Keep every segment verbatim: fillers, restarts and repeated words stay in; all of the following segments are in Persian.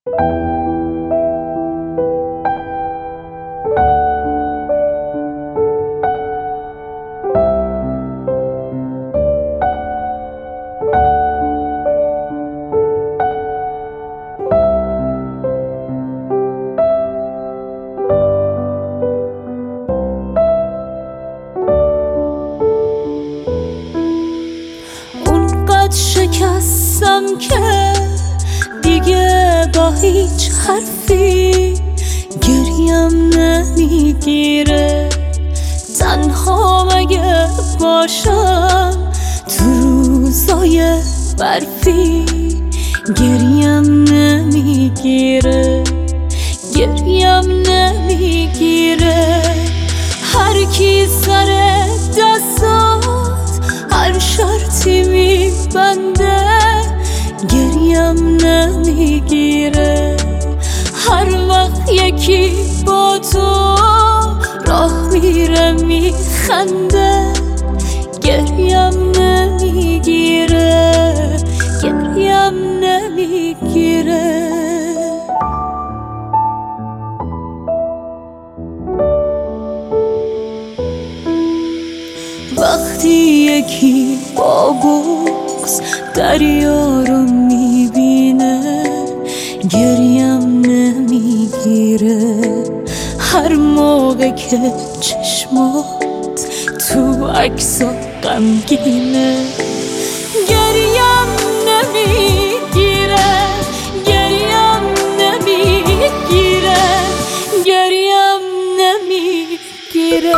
شکستم که دیگه با هیچ حرفی گریم نمیگیره. تنها مگه باشم تو روزای برفی گریم نمیگیره، گریم نمیگیره. هر کی سر دستات هر شرطی میبنده گریم نمیگیره. هر وقت یکی با تو راه میره میخنده گریم نمیگیره، گریم نمیگیره. وقتی یکی با بغض دریا رو میبینه گریم نمیگیره. هر موقع که چشمات تو عکسا غمگینه گریم نمیگیره، گریم نمیگیره، گریم نمیگیره.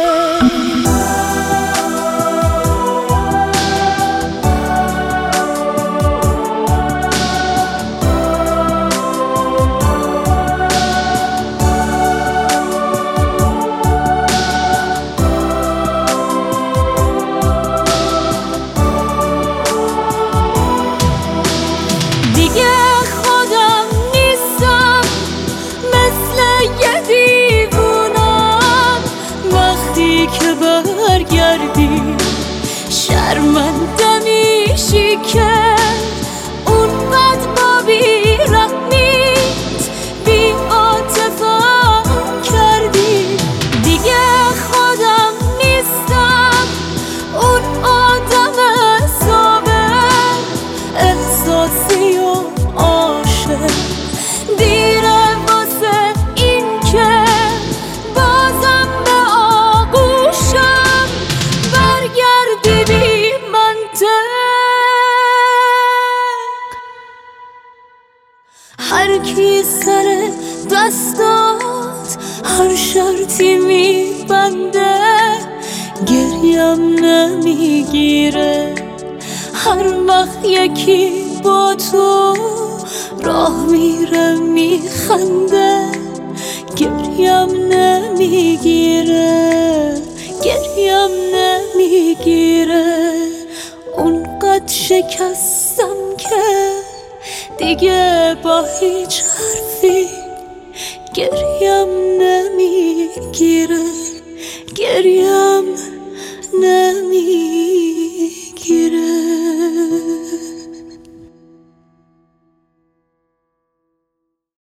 که برگردی شرمنده میشی که اونقدر با بی‌رحمیت بی عاطفه‌ام کردی. دیگه خودم نیستم اون آدم ثابت احساسی و عاشق. دیره واسه این که بازم به آغوشم برگردی بی منطق. هر کی سر دستات هر شرطی میبنده گریم نمیگیره. هر وقت یکی با تو راه میره میخنده گریم نمیگیره، گریم نمیگیره. اونقدر شکستم که دیگه با هیچ حرفی گریم نمیگیره، گریم نمیگیره.